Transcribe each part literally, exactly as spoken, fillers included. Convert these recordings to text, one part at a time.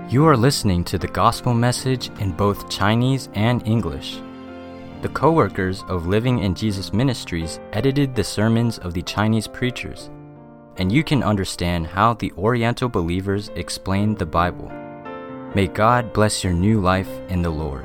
You are listening to the gospel message in both Chinese and English. The co-workers of Living in Jesus Ministries edited the sermons of the Chinese preachers, and you can understand how the Oriental believers explained the Bible. May God bless your new life in the Lord.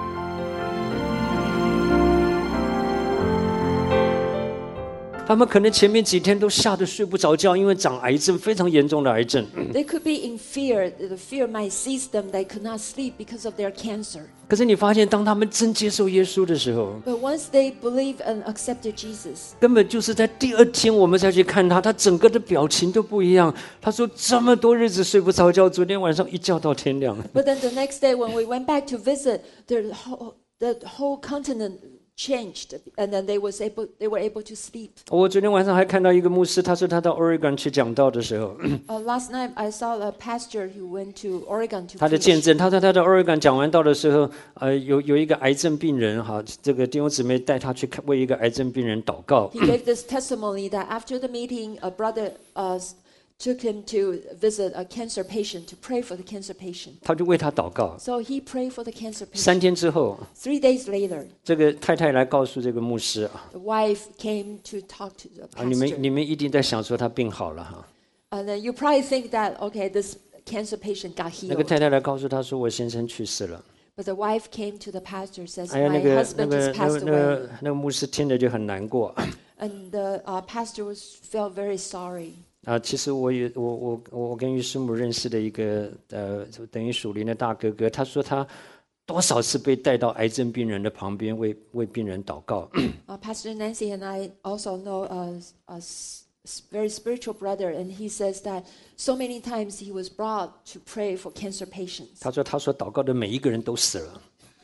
他们可能前面几天都吓得睡不着觉，因为长癌症，非常严重的癌症。 They could be in fear. The fear might seize them. They could not sleep because of their cancer. 可是你发现，当他们真接受耶稣的时候， But once they believe and accepted Jesus, 根本就是在第二天我们再去看他，他整个的表情都不一样。他说这么多日子睡不着觉，昨天晚上一觉到天亮。 but then the next day when we went back to visit, the whole, the whole continent changed, and then they was able they were able to sleep. 我昨天晚上还看到一个牧师，他说他到 Oregon 去讲道的时候， Uh, last night I saw a pastor who went to Oregon to 他的 preach. 见证，他说他在 Oregon 讲完道的时候，呃，有有一个癌症病人哈，这个弟兄姊妹带他去看为一个癌症病人祷告。 He gave this testimony that after the meeting, a brother uh, took him to visit a cancer patient to pray for the cancer patient. 他就为他祷告。 So he prayed for the cancer 三 patient. 天之后， Three days later, 这个太太来告诉这个牧师啊， the wife came to talk to the 啊你们 pastor. 你们一定在想说他病好了哈。 And then you probably think that, okay, this cancer patient got 那个 healed. 太太来告诉他说我先生去世了。 But the wife came to the pastor, says, 哎呀，那 my 个那 husband 个 just 那 passed 个那 away. 个那个牧师听着就很难过。 And the uh, pastor was felt very sorry. 啊，其实我也我我我我跟于师母认识的一个呃，等于属灵的大哥哥，他说他多少次被带到癌症病人的旁边为为病人祷告。 Uh, Pastor Nancy and I also know a, a s- s- very spiritual brother, and he says that so many times he was brought to pray for cancer patients. 他说他说祷告的每一个人都死了。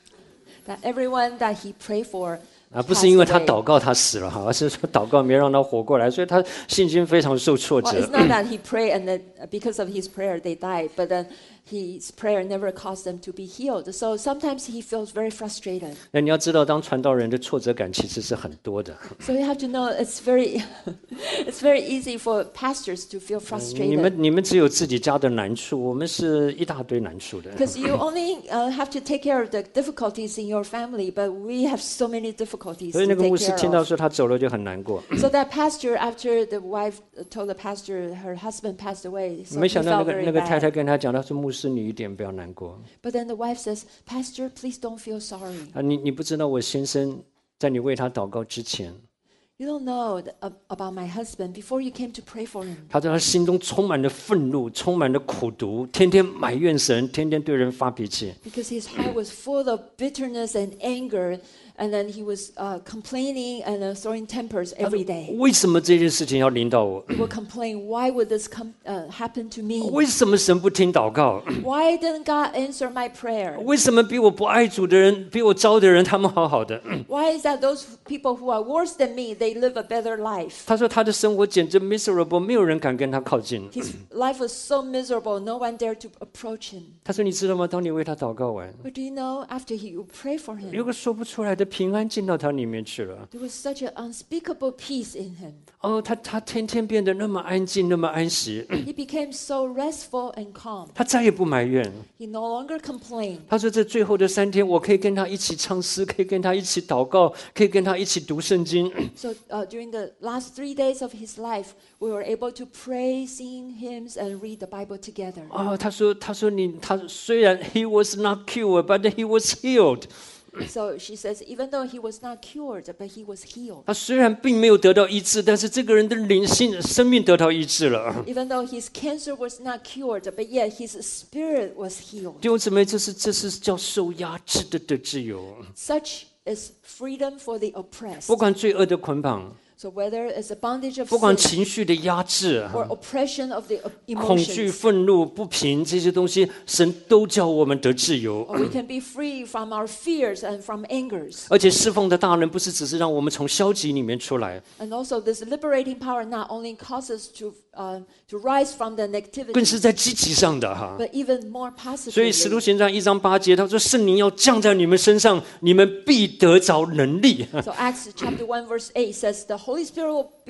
That everyone that he prayed for 啊，不是因为 passed 他 away. 祷告他死了哈，而是说祷告没让他活过来，所以他信心非常受挫 Well, 折 it's。not that he prayed and that uh, because of his prayer they died, but then his prayer never caused them to be healed. So sometimes he feels very frustrated. 那你要知道，当传道人的挫折感其实是很多的。 So you have to know it's very, it's very easy for pastors to feel 你 frustrated 们你们只有自己家的难处，我们是一大堆难处的。 because you only uh, have to take care of the difficulties in your family, but we have so many difficulties 所以 to 那个牧 take 师 care 听到 of. 说他走了就很难过。 So that pastor, after the wife told the pastor her husband passed away, so 没 he 想到那 felt 个 very 那个太 bad. 太跟他讲，他说牧师你一点不要难过 But then the wife says, Pastor, please don't feel sorry. 啊，你你不知道我先生在你为他祷告之前， You don't know th- ab- about my husband before you came to pray for him. 他在他心中充满了愤怒，充满了苦毒，天天埋怨神，天天对人发脾气。 Because his heart was full of bitterness and anger, and then he was uh, complaining and uh, throwing tempers every day. 为什么这件事情要临到我？ He would complain, why would this come, uh, happen to me? 为什么神不听祷告？ Why didn't God answer my prayer? 为什么比我不爱主的人，比我糟的人，他们好好的？ Why is that those people who are worse than me, they live a better life? 他说他的生活简直 miserable， 没有人敢跟他靠近。 His life was so miserable, no one dared to approach him. 他说你知道吗？当你为他祷告完， But do you know, after he you pray for 有 him, 个说不出来的平安进到他里面去了。 there was such an unspeakable peace in him. 哦，他他天天变得那么安静，那么安息， He became so restful and calm. 他再也不埋怨。 He no longer complained. 他说这最后的三天，我可以跟他一起唱诗，可以跟他一起祷告，可以跟他一起读圣经。 So uh, during the last three days of his life, we were able to pray, sing hymns, and read the Bible together. 哦，他说他说你他虽然 he was not cured, but he was healed。 So she says, even though he was not cured, but he was healed. 他虽然并没有得到医治，但是这个人的灵性生命得到医治了。 Even though his cancer was not cured, but yet his spirit was healed. 弟兄姊妹，这是这是叫受压制的的自由， Such is freedom for the oppressed. 不管罪恶的捆绑， So whether it's a bondage of 不管 sin 情绪的压制。 or oppression of the uh, 恐惧、 emotions, 愤怒、不平这些东西，神都叫我们得自由。 or we can be free from our fears and from angers. 而且释放的大能不是只是让我们从消极里面出来， And also, this liberating power not only causes to uh, to rise from the 更是 negativity, 在积极上的哈。 but even more 所以使徒 positively. 行传一章八节，他说圣灵要降在你们身上，你们必得着能力。 So Acts chapter one verse eight says, the Holy Spirit will be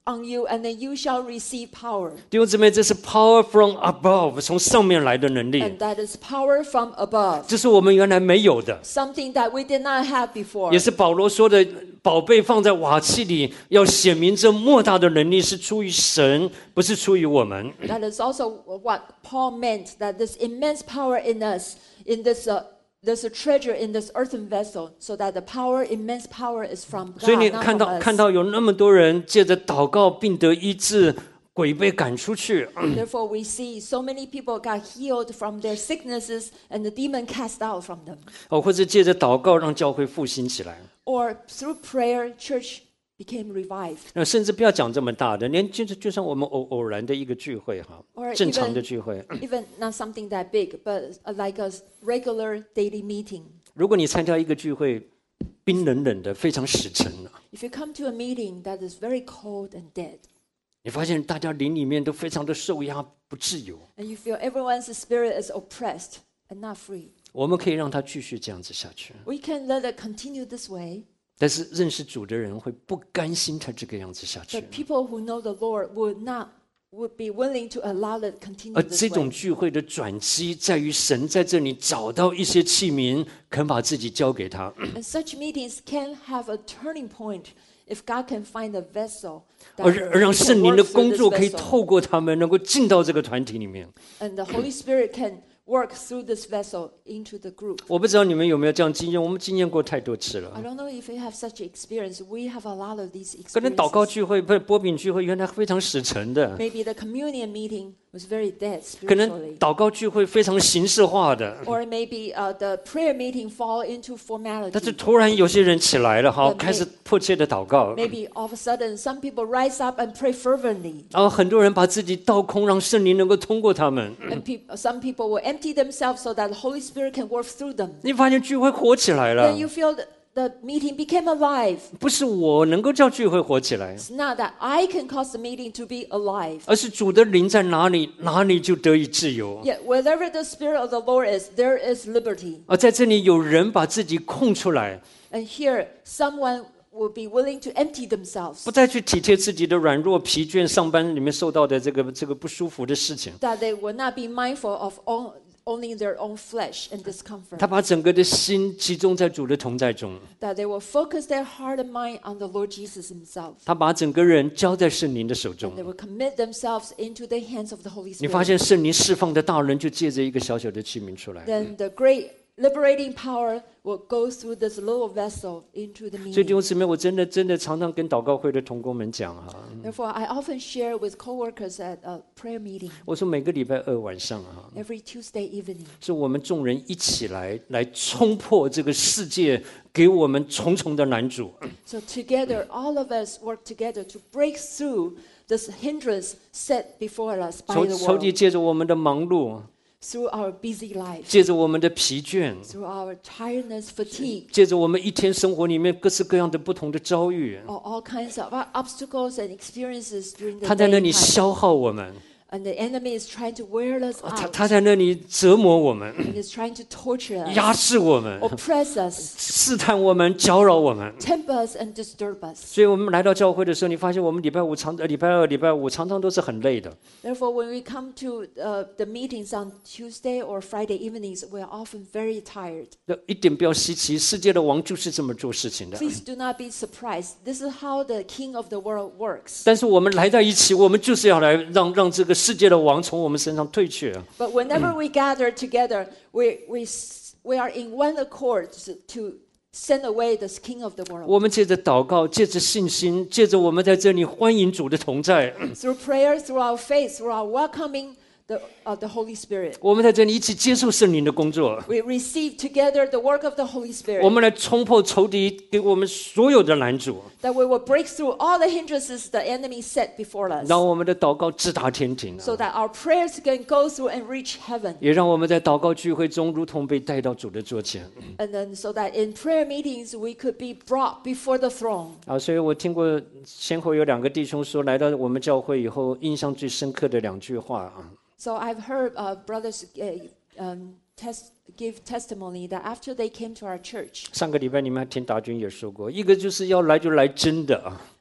on you, and then you shall receive power. 弟兄姊妹，这是 power from above， 从上面来的能力， And that is power from above, 这是我们原来没有的， something that we did not have before. 也是保罗说的，宝贝放在瓦器里，要显明这莫大的能力是出于神，不是出于我们。 That is also what Paul meant, that this immense power in us, in this uh, there's a treasure in this earthen vessel, so that the power, immense power, is from 所以 God, 你 not 看 from 到 us. 看到有那么多人借着祷告病得医治，鬼被赶出去， Therefore, we see so many people got healed from their sicknesses, and the demon cast out from them. 哦，或者借着祷告让教会复兴起来。 Or through prayer, church became revived. 那甚至不要讲这么大的，连就就算我们偶偶然的一个聚会哈 Or， 正常 even- 的聚会， Even not something that big, but uh, like a regular daily meeting. 如果你参加一个聚会，冰冷冷的，非常死沉， If you come to a meeting that is very cold and dead, 你发现大家灵里面都非常的受压，不自由。 and you feel everyone's spirit is oppressed and not free, 我们可以让他继续这样子下去， we can let it continue this way. 但是认识主的人会不甘心他这个样子下去 But。people who know the Lord would not would be willing to allow it continue 而 this 这种 way. 聚会的转机在于神在这里找到一些器皿，肯把自己交给他， And such meetings can have a turning point if God can find a vessel that 而 will- 而让 can 圣灵 work 的 through 工 this 作可以 vessel. 透过他们，能够进到这个团体里面。 And the Holy Spirit can work through this vessel into the group. 我不知道你们有没有这样经验，我们经验过太多次 I 了。 don't know if you have such experience. We have a lot of these 可能祷告 experiences. 聚会不是波饼聚会，原来非常死沉的。 Maybe the communion meeting was very dead 可能 spiritually. 祷告聚会非常形式化的， Or maybe uh, the prayer meeting fall into 但是 formality. 突然有些人起来了，好， But 开始迫切的祷告， Maybe all of a sudden some people rise up and pray fervently. 然后很多人把自己倒空，让圣灵能够通过他们。 And peop some people will empty themselves so that the Holy Spirit can work through them. 你发现聚会活起来了 Then，you feel that the meeting became alive. 不是我能够叫聚会活起来， It's not that I can cause the meeting to be alive. 而是主的灵在哪里，哪里就得以自由。 Yet wherever the Spirit of the Lord is, there is liberty. 而在这里，有人把自己空出来， And here, someone will be willing to empty themselves, 不再去体贴自己的软弱、疲倦，上班里面受到的这个这个不舒服的事情。 that they will not be mindful of own, owning their own flesh and 他 discomfort, 把整个的心集中在主的同在中， that they will focus their heart and mind on the Lord Jesus himself, 他把整个人交在圣灵的手中 and。they will commit themselves into the hands of the Holy 你发 Spirit. 现圣灵释放的大能就借着一个小小的器皿出来。 Then the great liberating power will go through this little vessel into the 所以弟 meeting. 兄姊妹，我真的真的常常跟祷告会的同工们讲哈， Therefore, I often share with coworkers at a prayer meeting 我说每个礼拜二晚上哈， every Tuesday evening. 是我们众人一起来来冲破这个世界给我们重重的难阻。 So together, all of us work together to break through this hindrance set before us by 仇 the 仇敌 world, 借着我们的忙碌， through our busy lives, 借着我们的疲倦， through our tiredness, fatigue, 借着我们一天生活里面各式各样的不同的遭遇， or all kinds of obstacles and experiences during 他 the 在那里 daytime. 消耗我们， And the enemy is trying to wear us 他 out, 他在那里折磨我们， and is trying to torture 压 us, 制我们， oppress us, 试探我们，搅扰我们。 tempt us, and disturb us. 所以我们来到教会的时候，你发现我们礼拜五常、呃礼拜二、礼拜五常常都是很累的。 Therefore, when we come to uh, the meetings on Tuesday or Friday evenings, we are often very tired. 那一点不要稀奇，世界的王就是这么做事情的。 Please do not be surprised. This is how the king of the world works. 但是我们来在一起，我们就是要来让让这个世界的王从我们身上退去。 But whenever we gather together, we, we, s- we are in one accord to, to send away this king of the world. 我们借着祷告，借着信心，借着我们在这里欢迎主的同在， Through prayer, through our faith, through our welcoming the, uh, the Holy Spirit. 我们在这里一起接受圣灵的工作， We receive together the work of the Holy 我 Spirit. 们来冲破仇敌给我们所有的拦阻， That we will break through all the hindrances the enemy set before us. 让我们的祷告直达天庭， So that our prayers can go through and reach heaven. 也让我们在祷告聚会中如同被带到主的座前。 And then so that in prayer meetings we could be brought before the throne. 啊，所以我听过先后有两个弟兄说，来到我们教会以后，印象最深刻的两句话啊。 So I've heard uh, brothers uh, um, tes- give testimony that after they came to our church, 上个礼拜你们还听达军也说过，一个就是要来就来真的啊，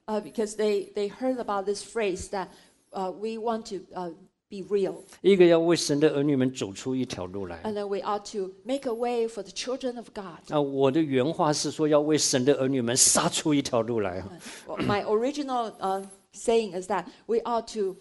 uh, because they, they heard about this phrase that uh, we want to uh, be real. 一个要为神的儿女们走出一条路来。 And then we ought to make a way for the children of God. 啊，我的原话是说要为神的儿女们杀出一条路来。 Well, my original uh, saying is that we ought to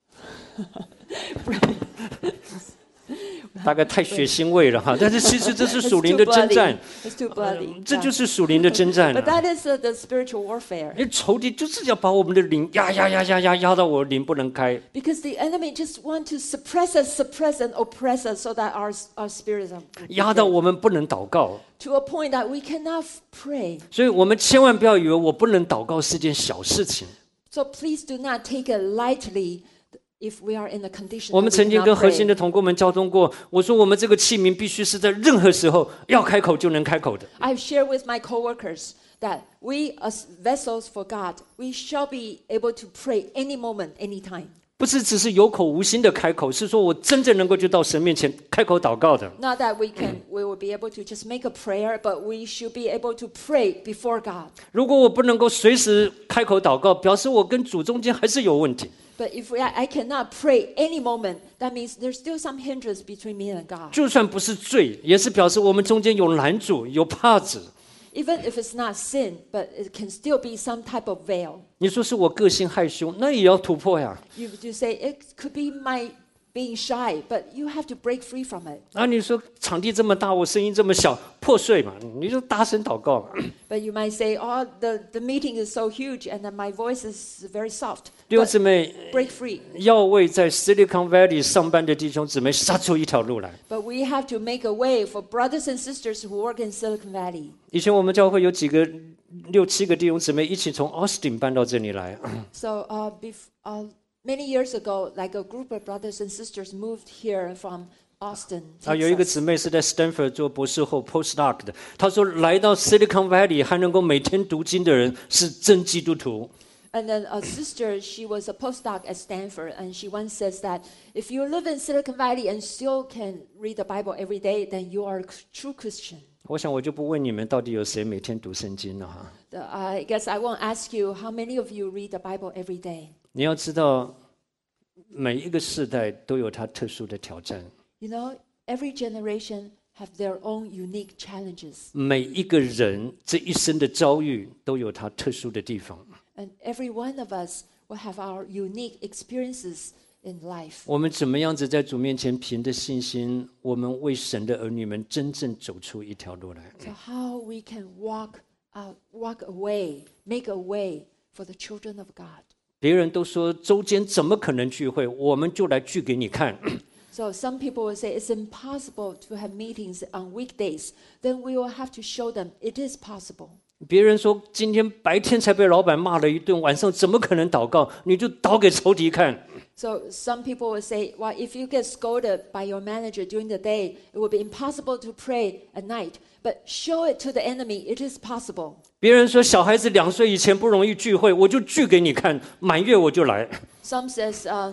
大概太血腥味了哈，但是其实这是属灵 It's 的 too 征 bloody. 战， It's too bloody. 这就是属灵的征战 But 了。 that is uh, the spiritual warfare. 因为仇敌就是要把我们的灵压压压压压压到我的灵不能开。 Because the enemy just want to suppress us, suppress and oppress us so that our, our spirits are 压到我们不能祷告， to a point that we cannot pray. 所以我们千万不要以为我不能祷告是件小事情。 So please do not take it lightly if we are in a condition 我们 that 曾 we 经跟 cannot 核心 pray. 的同工们交通过，我说我们这个器皿必须是在任何时候要开口就能开口的。 I've shared with my coworkers that we as vessels for God, we shall be able to pray any moment, any time. 不是只是有口无心的开口，是说我真正能够就到神面前开口祷告的。 Not that we can, we will be able to just make a prayer, but we should be able to pray before God. 如果我不能够随时开口祷告，表示我跟主中间还是有问题。 But if we, I cannot pray any moment, that means there's still some hindrance between me and God. 就算不是罪，也是表示我们中间有拦阻、有帕子。 Even if it's not sin, but it can still be some type of veil. 你说是我个性害羞，那也要突破呀。 You, you say it could be my being shy, but you have to break free from it. 啊，你说场地这么大，我声音这么小，破碎嘛，你就大声祷告嘛。 But you might say, oh, the, the meeting is so huge and then my voice is very soft. 弟兄 But 姊妹， break free. 要为在 Silicon Valley 上班的弟兄姊妹杀出一条路来。 But we have to make a way for brothers and sisters who work in Silicon Valley. 以前我们教会有几个六七个弟兄姊妹一起从 Austin 搬到这里来， So uh, bef- uh, many years ago, like a group of brothers and sisters moved here from Austin, 啊，有一个 Texas. 姊妹是在 Stanford 做博士后 postdoc 的，她说来到 Silicon Valley 还能够每天读经的人是真基督徒。 And then a sister, she was a postdoc at Stanford, and she once says that if you live in Silicon Valley and still can read the Bible every day, then you are a true Christian. 我想我就不问你们到底有谁每天读圣经了哈。 The- I guess I won't ask you how many of you read the Bible every day. 你要知道，每一个世代都有它特殊的挑战， You know, every generation have their own unique challenges, 每一个人这一生的遭遇都有它特殊的地方。 and every one of us will have our unique experiences in life. 我们怎么样子在主面前凭着信心，我们为神的儿女们真正走出一条路来。 So how we can walk out, walk away, make a way for the children of God. 别人都说周间怎么可能聚会，我们就来聚给你看。 So some people will say it's impossible to have meetings on weekdays. Then we will have to show them it is possible. 别人说今天白天才被老板骂了一顿，晚上怎么可能祷告？你就祷给仇敌看。 So some people will say, well, if you get scolded by your manager during the day, it will be impossible to pray at night. But show it to the enemy, it is possible. 别人说小孩子两岁以前不容易聚会，我就聚给你看，满月我就来。 Some says, uh,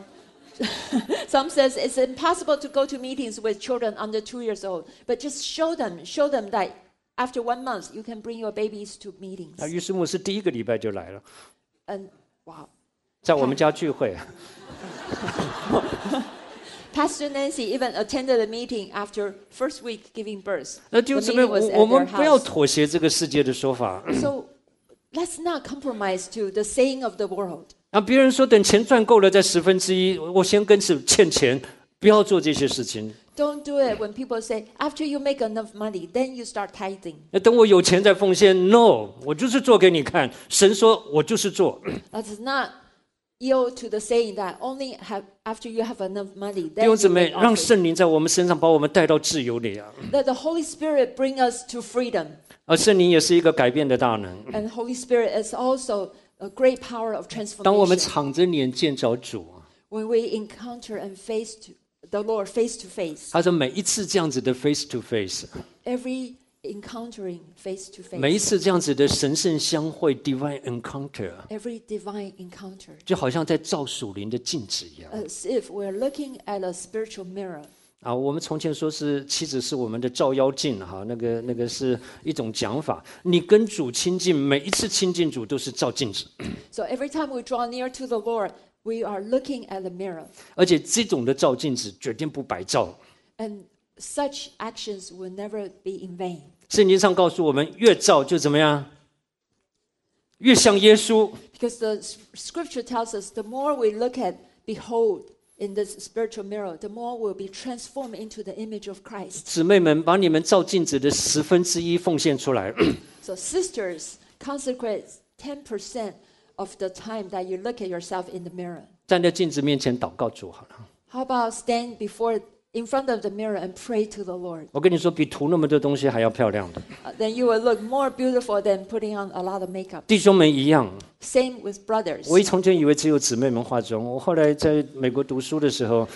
some says it's impossible to go to meetings with children under two years old. But just show them, show them that after one month you can bring your babies to meetings. 啊，于是牧师第一个礼拜就来了， And wow. 在我们家聚会。 Pastor Nancy even attended a meeting after first week giving birth. 那弟 The 兄姊妹， meeting was 我 at 我 their 们不要 house. 妥协这个世界的说法。 So let's not compromise to the saying of the world. 啊，别人说等钱赚够了再十分之一，我先跟着欠钱，不要做这些事情。 Don't do it when people say, after you make enough money, then you start tithing. 那等我有钱再奉献 ，no， 我就是做给你看。神说我就是做。 That's not yield to the saying that only have, after you have enough money, 弟 then 兄 you 姊妹， make 让 offering. 圣灵在我们身上把我们带到自由里啊！ That the Holy Spirit bring us to freedom. 而圣灵也是一个改变的大能。 And Holy Spirit is also a great power of 当我们 transformation. 敞着脸见着主， When we encounter and face to, the Lord face to face, 他说每一次这样子的 face to face， every encountering face to 每一 face, 次这样子的神圣相会 divine encounter， every divine encounter, 就好像在照属灵的镜子一样。 as if we're looking at a spiritual mirror. 啊，我们从前说是妻子是我们的照妖镜，哈，那个那个是一种讲法。你跟主亲近，每一次亲近主都是照镜子。 So every time we draw near to the Lord, we are looking at the mirror. 而且这种的照镜子决定不白照。 And such actions will never be in vain. 圣经上告诉我们，越照就怎么样？越像耶稣。 Because the scripture tells us the more we look at, behold, in this spiritual mirror, the more we'll be transformed into the image of Christ. 姊妹们，把你们照镜子的十分之一奉献出来。 So sisters, consecrate ten percent of the time that you look at yourself in the mirror. 站在镜子面前祷告主好了。 How about stand before, in front of the mirror and pray to the Lord? 我跟你说，比涂那么多东西还要漂亮的。 Uh, then you will look more beautiful than putting on a lot of makeup. 弟兄们一样。 Same with brothers. 我从前以为只有姊妹们化妆，我后来在美国读书的时候。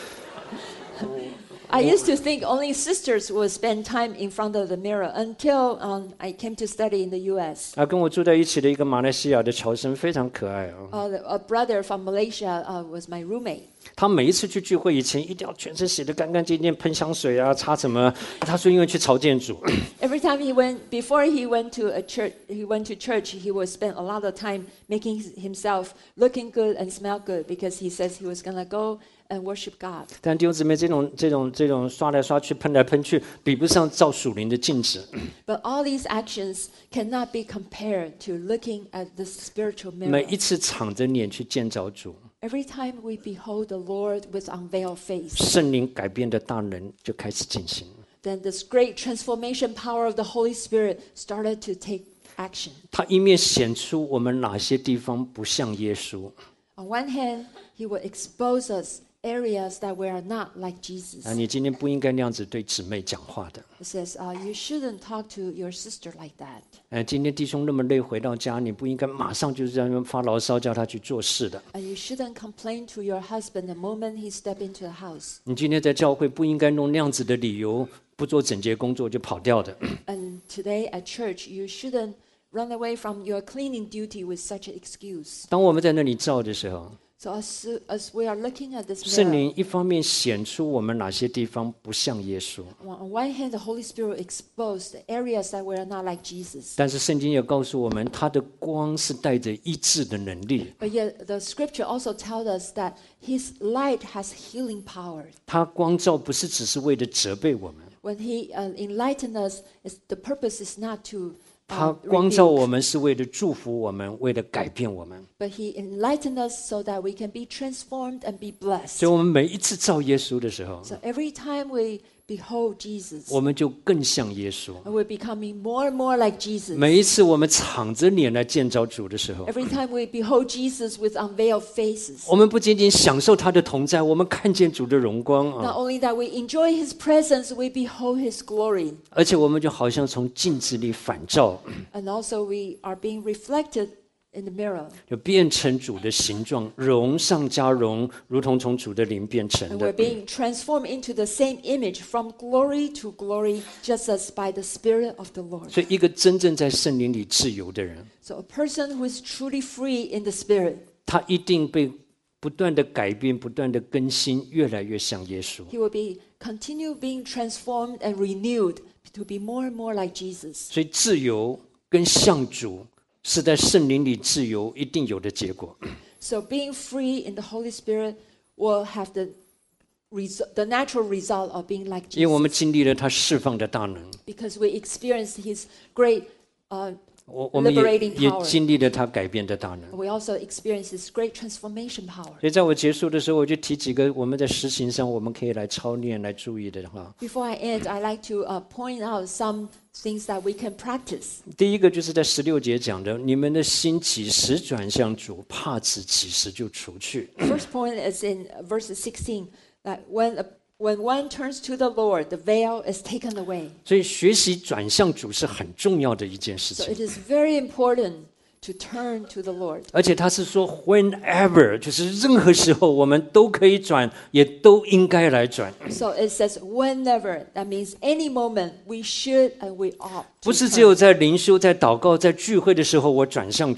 I used to think only sisters would spend time in front of the mirror until um, I came to study in the U S. 啊，跟我住在一起的一个马来西亚的侨生非常可爱啊。 Uh, a brother from Malaysia uh, was my roommate. 他每一次去聚会以前，一定要全身洗得干干净净，喷香水啊，擦什么？他说因为去朝见主。 Every time he went, before he went to a church, he went to church. He would spend a lot of time making himself looking good and smell good because he says he was gonna go and worship God. 但弟兄姊妹，这种这种这种刷来刷去、喷来喷去，比不上照属灵的镜子。 But all these actions cannot be compared to looking at the spiritual mirror. 每一次敞着脸去见着主。 Every time we behold the Lord with unveiled face, 圣灵改变的大能就开始进行。 then this great transformation power of the Holy Spirit started to take action. 他一面显出我们哪些地方不像耶稣。 On one hand, He will expose us areas that we are not like Jesus. 啊，你今天不应该那样子对姊妹讲话的。 It says, uh, you shouldn't talk to your sister like that. 哎，今天弟兄那么累，回到家你不应该马上就在那边发牢骚，叫他去做事的。 And you shouldn't complain to your husband the moment he step into the house. 你今天在教会不应该弄那样子的理由，不做整洁工作就跑掉的。 And today at church, you shouldn't run away from your cleaning duty with such an excuse. 当我们在那里照的时候， So as, as we are looking at this 圣 mirror, 灵一方面显出我们哪些地方不像耶稣， on one hand, the Holy Spirit exposed the areas that we are not like Jesus. 但是圣经也告诉我们，他的光是带着医治的能力。 But yet, the scripture also tells us that His light has healing power. 他光照不是只是为了责备我们， When He uh, enlightened us, it's, the purpose is not to 他 uh, 光照 rebuke, 我们是为了祝福我们，为了改变我们。 but He enlightened us so that we can be transformed and be 所 blessed. 以，我们每一次照耶稣的时候， So every time we behold Jesus, 我们就更像耶稣。 and we're becoming more and more like Jesus. 每一次我们敞着脸来见着主的时候， Every time we behold Jesus with unveiled faces, 我们不仅仅享受他的同在，我们看见主的荣光 not 啊， only that we enjoy His presence, we behold His glory. 而且我们就好像从镜子里反照， And also we are being reflected in the mirror. 就变成主的形状，荣上加荣，如同从主的灵变成 And we're 的。 being transformed into the same image from glory to glory, just as by the Spirit of the Lord. 所以，一个真正在圣灵里自由的人， So a person who is truly free in the Spirit, 他一定被不断的改变，不断的更新，越来越像耶稣。 he will be continue being transformed and renewed to be more and more like Jesus. 所以，自由跟像主是在圣灵里自由一定有的结果。 So being free in the Holy Spirit will have the resu- the natural result of being like 因为我们 Jesus, 经历了他释放的大能， because we experienced His great. Uh, 我我们也 Liberating 也 power. 经历了他改变的大能。 we also experience His great transformation power. 所以，在我结束的时候，我就提几个我们在实行上我们可以来操练、来注意的哈。 Before I end, I like to uh, point out some things that we can practice. 第一个就是在十六节讲的，你们的心几时转向主，帕子几时就除去。 First point is in verse sixteen that when a, when one turns to the Lord, the veil is taken away. 所以，学习转向主是很重要的一件事 So 情 it。is very important to turn to the Lord. 而且他是说 whenever， 就是任何时候我们都可以转，也都应该来转， So it says whenever. That means any moment we should and we ought. 不 To 是 turn. 只有在灵修、在祷告、在聚会的时候我转向主。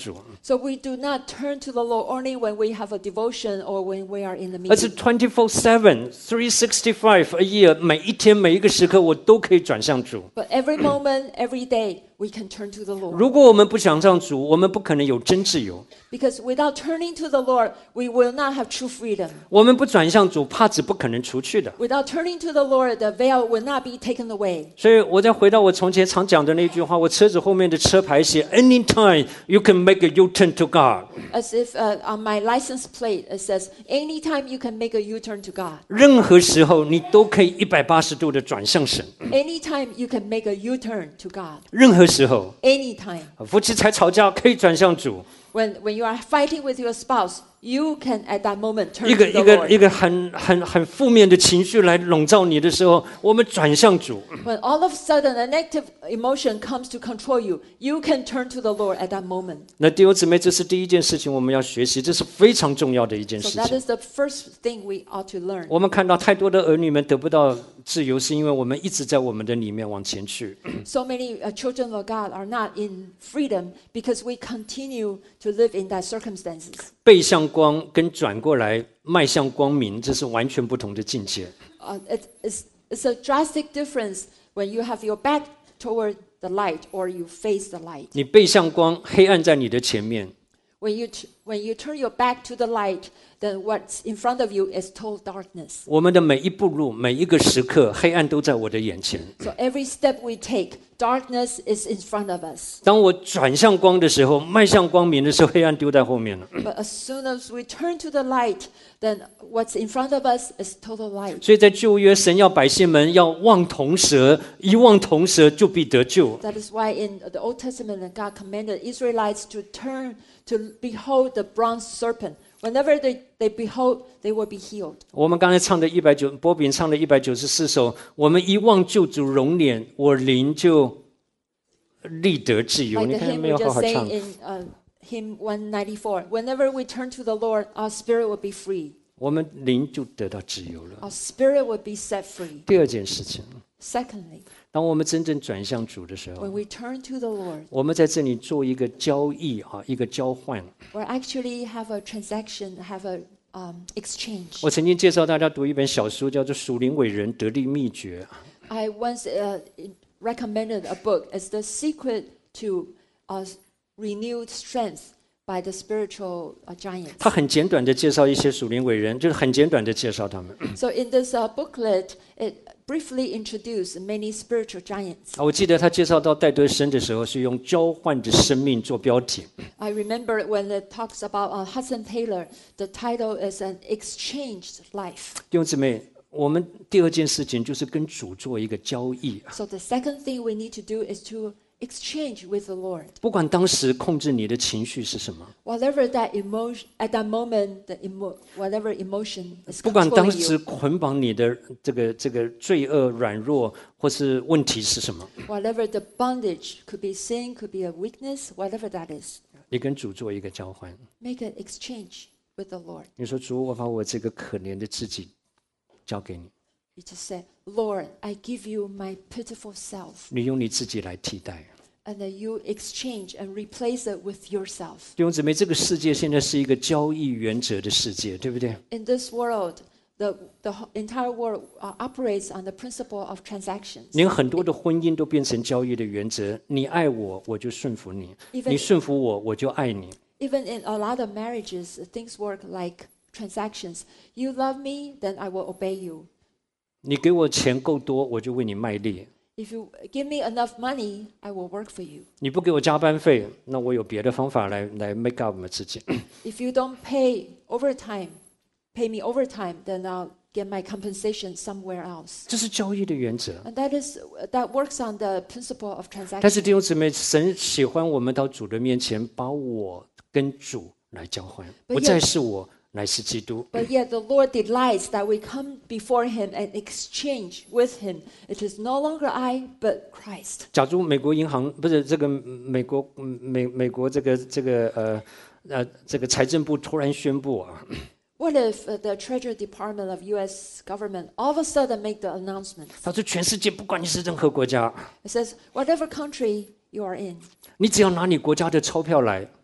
So we do not turn to the Lord only when we have a devotion or when we are in the 而是 meeting. twenty-four seven, three sixty-five a year， 每一天每一个时刻我都可以转向主。 But every moment, every day, we can turn to the Lord. 如果我们不转向主，我们不可能有真自由。 Because without turning to the Lord, we will not have true freedom. 我们不转向主，帕子不可能除去的。 Without turning to the Lord, the veil will not be taken away. 所以我再回到我从前常讲的那句话，我车子后面的车牌写 Anytime you can make a U-turn to God。 As if uh, on my license plate it says, anytime you can make a U-turn to God. 任何时候你都可以一百八十度的转向神。 Anytime you can make a U-turn to God. 任何时候， Anytime. 夫妻才吵架可以转向主。 When, when you are fighting with your spouse, you can at that moment turn 一 to 个 the 一个 Lord. 一个很很很负面的情绪来笼罩你的时候，我们转向主。 When all of a sudden a negative emotion comes to control you, you can turn to the Lord at that moment. 那弟兄姊妹，这是第一件事情，我们要学习，这是非常重要的一件 So 事 that 情。 is the first thing we ought to learn. 我们看到太多的儿女们得不到自由，是因为我们一直在我们的里面往前去。 So many uh, children of God are not in freedom because we continue to live in that circumstances. 背向光跟转过来迈向光明，这是完全不同的境界。 Uh, it, it's, it's a drastic difference when you have your back toward the light or you face the light. 你背向光，黑暗在你的前面； When you, t- when you turn your back to the light, then what's in front of you is total darkness. 我们的每一步路，每一个时刻，黑暗都在我的眼前。 So every step we take, darkness is in front of us. 当我转向光的时候，迈向光明的时候，黑暗丢在后面了。 But as soon as we turn to the light, then what's in front of us is total light. 所以在旧约，神要百姓们要望铜蛇，一望铜蛇就必得救。 That is why in the Old Testament, God commanded Israelites to turn to behold the bronze serpent. Whenever they, they behold, they will be healed. 我们刚才唱的一百九，波比唱的一百九十四首，我们一望救主容脸，我灵就立得自由。 Like 你 the 看 hymn 没 we 有好 just 好 sang 唱？ in uh, hymn one ninety-four. Whenever we turn to the Lord, our spirit will be free. 我们灵就得到自由了。 Our spirit will be set free. 第二件事情， Secondly, 当我们真正转向主的时候 when，we turn to the Lord, 我们在这里做一个交易啊，一个交换。 we actually have a transaction, have a um, exchange. 我曾经介绍大家读一本小书，叫做《属灵伟人得力秘诀》。 I once uh, recommended a book. It's the secret to uh, renewed strength by the spiritual uh, giants. 他很简短的介绍一些属灵伟人，就是很简短的介绍他们。 So in this uh, booklet, it briefly introduced many spiritual giants. 啊，我记得他介绍到戴德生的时候，是用交换的生命做标题。 I remember when it talks about uh, Hudson Taylor, the title is an exchanged life. 弟兄姊妹，我们第二件事情就是跟主做一个交易。 So the second thing we need to do is to exchange with the Lord. 不管当时控制你的情绪是什么， Whatever that emotion, at that moment, the emo, whatever emotion is 不管当 controlling 时 you, 捆绑你的这个这个罪恶、软弱或是问题是什么， whatever the bondage, could be sin, could be a weakness, whatever that is, 你跟主做一个交换。 make an exchange with the Lord. 你说主，我把我这个可怜的自己交给你， You just say, Lord, I give you my pitiful self. 你用你自己来替代。 And then you exchange and replace it with yourself. 弟兄姊妹，这个世界现在是一个交易原则的世界，对不对？ In this world, the, the whole- entire world uh, operates on the principle of transactions. 连很多的婚姻都变成交易的原则，你爱我，我就顺服你； Even- 你顺服我，我就爱你。 Even in a lot of marriages, things work like transactions. You love me, then I will obey you. 你给我钱够多，我就为你卖力； If you give me enough money, I will work for you. 你不给我加班费，那我有别的方法来来 make up 我们自己。 If you don't pay overtime, pay me overtime, then I'll get my compensation somewhere else. 这是交易的原则。 And that is that works on the principle of 但是 transaction. 弟兄姊妹，神喜欢我们到主的面前，把我跟主来交换， But 不再是我，乃是基督。 But yet the Lord delights that we come before Him and exchange with Him. It is no longer I, but Christ. 假如美国银行不是这个美国美美国这个这个呃呃这个财政部突然宣布啊， What if uh, the Treasury Department of U S government all of a sudden make the announcement? 他说全世界不管你是任何国家， It says, whatever country you are in, 你只要拿你国家的钞票来，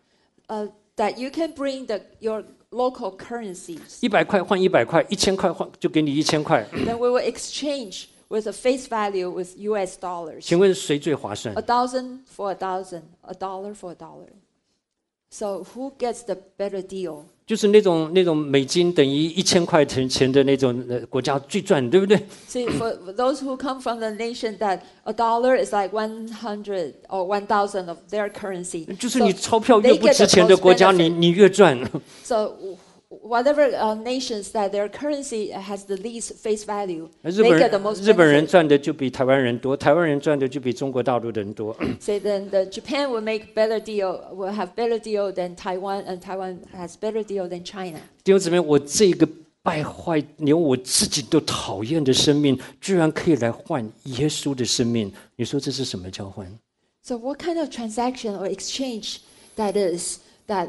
uh, that you can bring the, your local currencies. 一百块换一百块，一千块换就给你一千块。 Then we will exchange with a face value with U S dollars. 请问谁最划算 A thousand for a thousand, a dollar for a dollar. So who gets the better deal? 就是那种那种美金等于一千块钱钱的那种呃国家最赚，对不对？ See, for those who come from the nation that a dollar is like one hundred or one thousand of their currency. 就是你钞票越不值钱的国家，你你越赚。 So whatever uh, nations that their currency has the least face value, 日 they 本 get the 人 most 日本人 benefit. 赚的就比台湾人多，台湾人赚的就比中国大陆的人多。 Say then the Japan will make better deal, will have better deal than Taiwan, and Taiwan has better deal than China. 弟兄姊妹，我这个败坏连我自己都讨厌的生命，居然可以来换耶稣的生命，你说这是什么交换？ So what kind of transaction or exchange that is that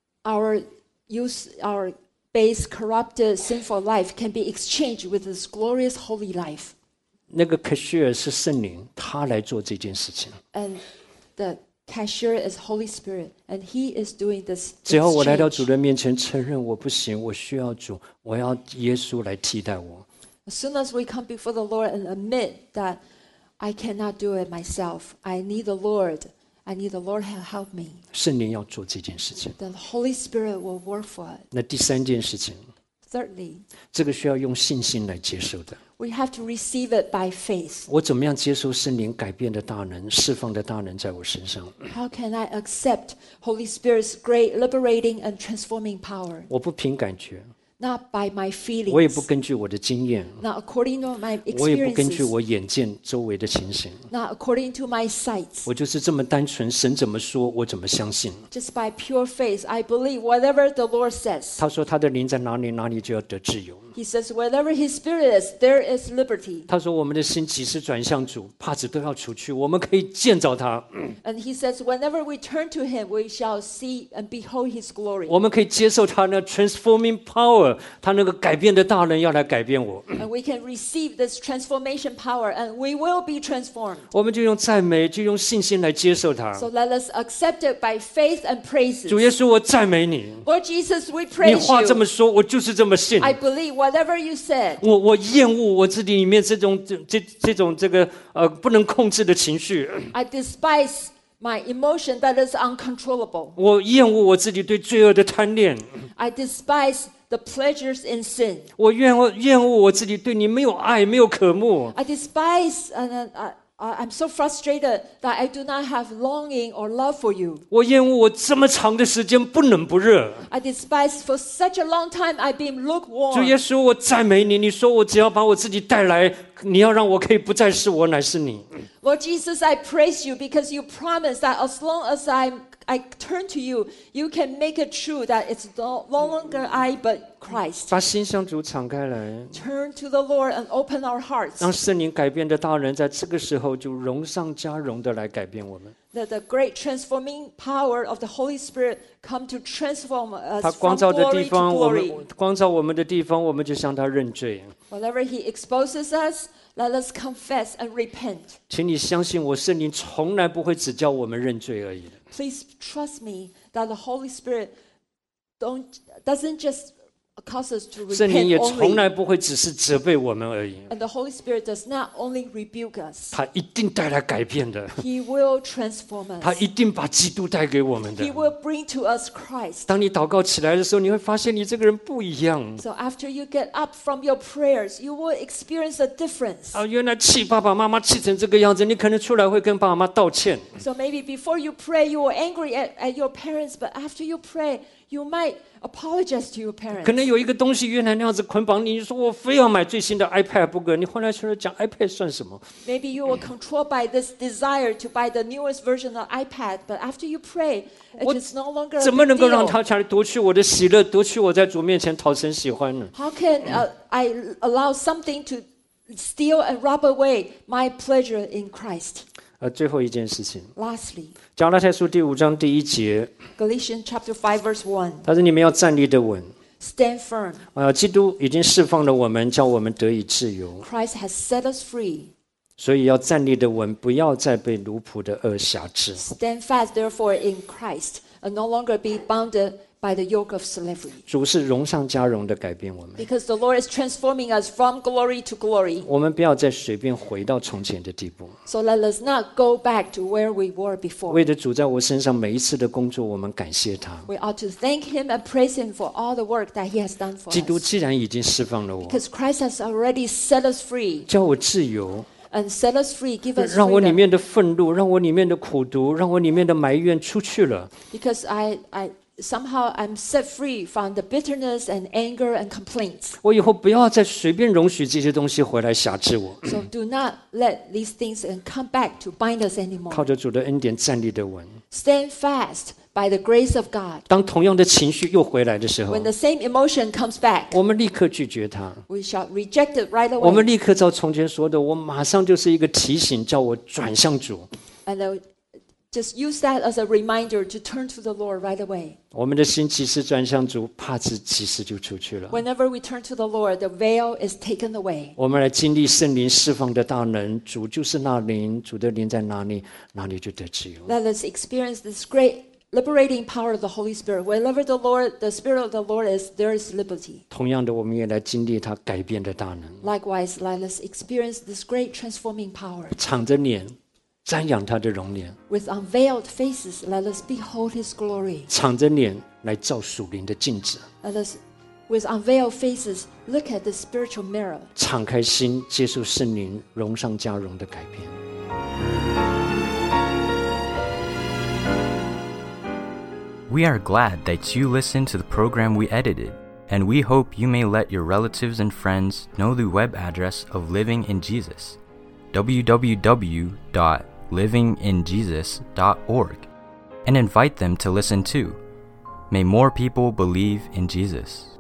our use our base, corrupted, sinful life can be exchanged with this glorious holy life? 那个 cashier 是圣灵，他来做这件事情。 And the cashier is Holy Spirit, and He is doing this 只要我来到主 exchange. 人面前，承认我不行，我需要主，我要耶稣来替代我。 As soon as we come before the Lord and admit that I cannot do it myself, I need the Lord, I need the Lord to help me, 圣灵要做这件事情。 then the Holy Spirit will work for it. 那第三件事情， Thirdly, 这个需要用信心来接受的。 we have to receive it by faith. 我怎么样接受圣灵改变的大能、释放的大能在我身上？ How can I accept Holy Spirit's great liberating and transforming power? 我不凭感觉， Not by my 我也不 feelings, 根据我的经验， not according to my 我也不根据 experiences, 我眼见周围的情形， not according to my sights. 我就是这么单纯，神怎么说，我怎么相信。 Just by pure faith, I believe whatever the Lord says. 他说他的灵在哪里，哪里就要得自由。 He says, wherever His Spirit is, there is liberty. 他说我们的心几时转向主，帕子都要除去，我们可以见着他， And He says, whenever we turn to Him, we shall see and behold His glory. 我们可以接受他那 transforming power， 他那个改变的大能要来改变我。 And we can receive this transformation power, and we will be transformed. 我们就用赞美，就用信心来接受他。 So let us accept it by faith and praises. 主耶稣，我赞美你， Lord Jesus, we 你 praise 话这么 you. 说，我就是这么信。 I believe whatever you said. 我我厌恶我自己里面这种这这这种这个呃不能控制的情绪， I despise my emotion that is uncontrollable. 我厌恶我自己对罪恶的贪恋， I despise the pleasures in sin. 我厌恶厌恶我自己对你没有爱，没有渴慕。 I despise and uh, I, I'm so frustrated that I do not have longing or love for you. 我厌恶我这么长的时间不冷不热。 I despise for such a long time I've been 主耶 lukewarm. 稣，我赞美你。你说我只要把我自己带来，你要让我可以不再是我，乃是你。 Lord Jesus, I praise you because you promised that as long as I I turn to you, you can make it true that it's no, no longer I but Christ. 把心向主敞开来， Turn to the Lord and open our hearts. 让圣灵改变的大人在这个时候就荣上加荣的来改变我们。 That the great transforming power of the Holy Spirit come to transform 他 us 光 from 照的 glory 地 to 方，我 glory. 们光照我们的地方，我们就向他认罪。 Whatever He exposes us, let us confess and repent. 请你相信我，圣灵从来不会只教我们认罪而已的。 Please trust me that the Holy Spirit don't doesn't just cause us to 圣灵 repent 也从 only. 来不会只是责备我们而已， And the Holy Spirit does not only rebuke us. 他一定带来改变的， He will transform 他 us. 一定把基督带给我们的 He。will bring to us Christ. 当你祷告起来的时候，你会发现你这个人不一样 So after you get up from your prayers, you will experience a difference. 啊！原来气爸爸妈妈气成这个样子，你可能出来会跟爸爸妈妈道歉。 So maybe before you pray, you were angry at, at your parents, but after you pray, you might apologize to your 可 parents. 能有一个东西原来那样子捆绑你，你说我非要买最新的 iPad 不可，你后来出来讲 iPad 算什么？ Maybe you were controlled by this desire to buy the newest version of iPad, but after you pray, it 我 is no longer a 怎么 big 能够让 deal. 他来夺去我的喜乐，夺去我在主面前讨神喜欢呢？ How can uh, I allow something to steal and rob away my pleasure in Christ? 呃，最后一件事情， Lastly, 加拉太书第五章第一节， Galatians chapter five verse one. 他说你们要站立得稳。 Stand firm. 呃，基督已经释放了我们，叫我们得以自由， Christ has set us free. 所以要站立得稳，不要再被奴仆的恶辖制。 Stand fast, therefore, in Christ, and no longer be bounded by the yoke of slavery. 主是荣上加荣的改变我们， Because the Lord is transforming us from glory to glory. 我们不要再随便回到从前的地步。 So let us not go back to where we were before. 为着主在我身上每一次的工作，我们感谢他。 We ought to thank Him and praise Him for all the work that He has done for 基督 us. 既然已经释放了我， Because Christ has already set us free 叫我自由， and set us free, give us 让我里 freedom. 面的愤怒，让我里面的苦毒，让我里面的埋怨出去了。 Because I, I somehow I'm set free from the bitterness and anger and complaints. 我以后不要再随便容许这些东西回来辖制我， So do not let these things and come back to bind us anymore. 靠着主的恩典站立的稳。 Stand fast by the grace of God. 当同样的情绪又回来的时候 When，the same emotion comes back, 我们立刻拒绝它。 we shall reject it right 我们 away. 立刻照从前说的，我马上就是一个提醒，叫我转向主。 And then just use that as a reminder to turn to the Lord right away. 我们的心即使转向主，帕子即时就出去了。 Whenever we turn to the Lord, the veil is taken away. 我们来经历圣灵释放的大能，主就是那灵，主的灵在哪里，哪里就得自由。 Let us experience this great liberating power of the Holy Spirit. Wherever the Lord, the Spirit of the Lord is, there is liberty. 同样的，我们也来经历他改变的大能， Likewise, let us experience this great transforming power. 敞着脸瞻仰他的容颜， With unveiled faces, let us behold His glory. 敞着脸来照属灵的镜子， Let us, with unveiled faces, look at the spiritual mirror. 敞开心接受圣灵荣上加荣的改变。 We are glad that you listened to the program we edited, and we hope you may let your relatives and friends know the web address of Living in Jesus, w w w dot living in jesus dot org, and invite them to listen too. May more people believe in Jesus.